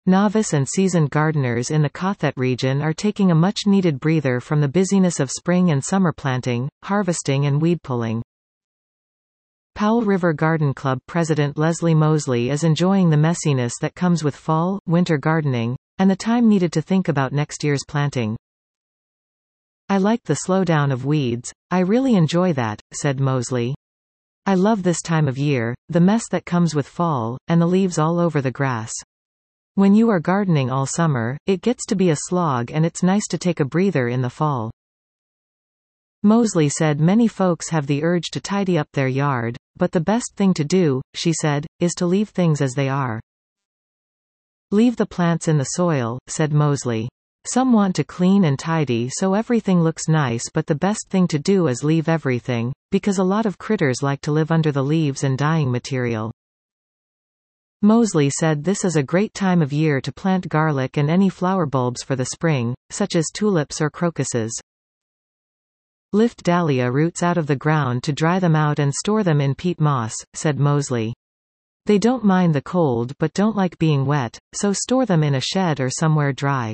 Novice and seasoned gardeners in the Kathet region are taking a much-needed breather from the busyness of spring and summer planting, harvesting and weed pulling. Powell River Garden Club President Leslie Mosley is enjoying the messiness that comes with fall, winter gardening, and the time needed to think about next year's planting. "I like the slowdown of weeds. I really enjoy that," said Mosley. "I love this time of year, the mess that comes with fall, and the leaves all over the grass. When you are gardening all summer, it gets to be a slog and it's nice to take a breather in the fall." Mosley said many folks have the urge to tidy up their yard, but the best thing to do, she said, is to leave things as they are. "Leave the plants in the soil," said Mosley. "Some want to clean and tidy so everything looks nice, but the best thing to do is leave everything, because a lot of critters like to live under the leaves and dying material." Mosley said this is a great time of year to plant garlic and any flower bulbs for the spring, such as tulips or crocuses. "Lift dahlia roots out of the ground to dry them out and store them in peat moss," said Mosley. "They don't mind the cold but don't like being wet, so store them in a shed or somewhere dry."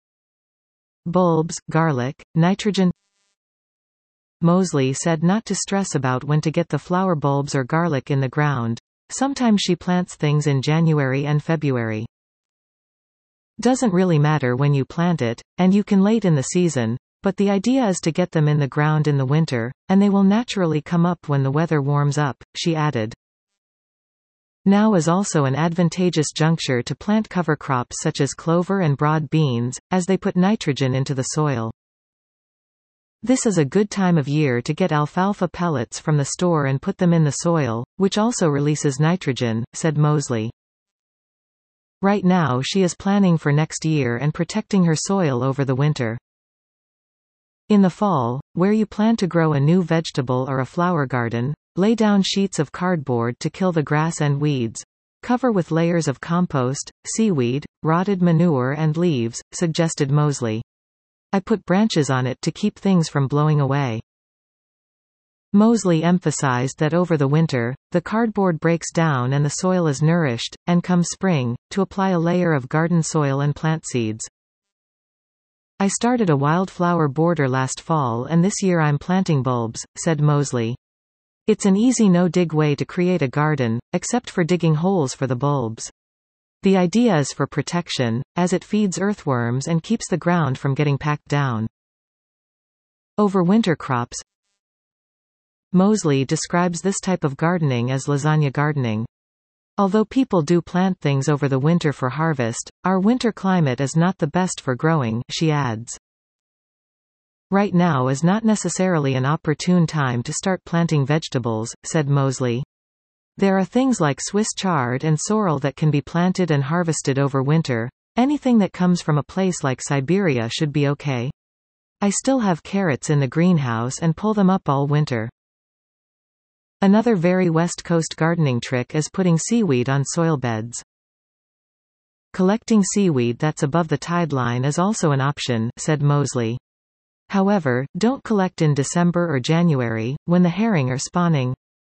Bulbs, garlic, nitrogen. Mosley said not to stress about when to get the flower bulbs or garlic in the ground. Sometimes she plants things in January and February. "Doesn't really matter when you plant it, and you can late in the season, but the idea is to get them in the ground in the winter, and they will naturally come up when the weather warms up," she added. Now is also an advantageous juncture to plant cover crops such as clover and broad beans, as they put nitrogen into the soil. "This is a good time of year to get alfalfa pellets from the store and put them in the soil, which also releases nitrogen," said Mosley. Right now she is planning for next year and protecting her soil over the winter. In the fall, where you plan to grow a new vegetable or a flower garden, lay down sheets of cardboard to kill the grass and weeds. Cover with layers of compost, seaweed, rotted manure and leaves, suggested Mosley. "I put branches on it to keep things from blowing away." Mosley emphasized that over the winter, the cardboard breaks down and the soil is nourished, and come spring, to apply a layer of garden soil and plant seeds. "I started a wildflower border last fall and this year I'm planting bulbs," said Mosley. "It's an easy no-dig way to create a garden, except for digging holes for the bulbs. The idea is for protection, as it feeds earthworms and keeps the ground from getting packed down." Overwinter crops. Mosley describes this type of gardening as lasagna gardening. "Although people do plant things over the winter for harvest, our winter climate is not the best for growing," she adds. "Right now is not necessarily an opportune time to start planting vegetables," said Mosley. "There are things like Swiss chard and sorrel that can be planted and harvested over winter. Anything that comes from a place like Siberia should be okay. I still have carrots in the greenhouse and pull them up all winter." Another very West Coast gardening trick is putting seaweed on soil beds. "Collecting seaweed that's above the tide line is also an option," said Mosley. "However, don't collect in December or January, when the herring are spawning.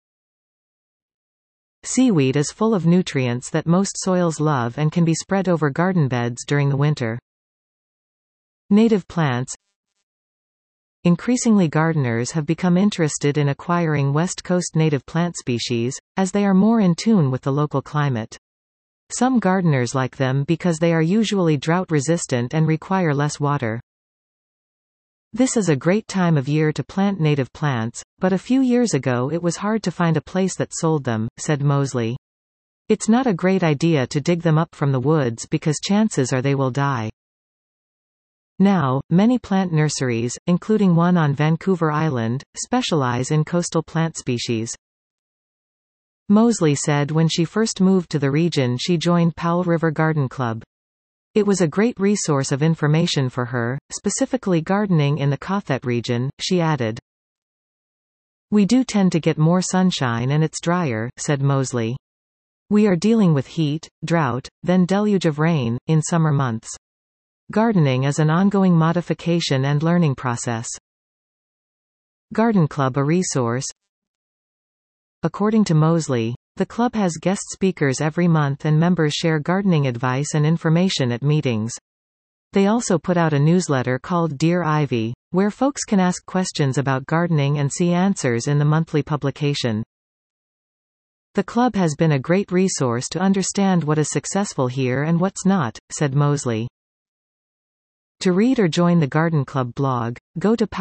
Seaweed is full of nutrients that most soils love and can be spread over garden beds during the winter." Native plants. Increasingly gardeners have become interested in acquiring West Coast native plant species, as they are more in tune with the local climate. Some gardeners like them because they are usually drought-resistant and require less water. "This is a great time of year to plant native plants, but a few years ago it was hard to find a place that sold them," said Mosley. "It's not a great idea to dig them up from the woods because chances are they will die." Now, many plant nurseries, including one on Vancouver Island, specialize in coastal plant species. Mosley said when she first moved to the region she joined Powell River Garden Club. "It was a great resource of information for her, specifically gardening in the Kathet region," she added. "We do tend to get more sunshine and it's drier," said Mosley. "We are dealing with heat, drought, then deluge of rain, in summer months. Gardening is an ongoing modification and learning process." Garden Club a resource. According to Mosley, The club has guest speakers every month and members share gardening advice and information at meetings. They also put out a newsletter called Dear Ivy, where folks can ask questions about gardening and see answers in the monthly publication. The club has been a great resource to understand what is successful here and what's not, said Mosley. To read or join the Garden Club blog, go to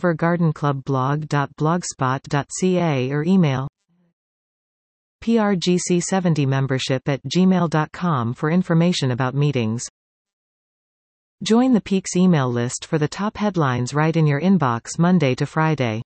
powellrivergardenclubblog.blogspot.ca or email prgc70 membership@gmail.com for information about meetings. Join the Peaks email list for the top headlines right in your inbox Monday to Friday.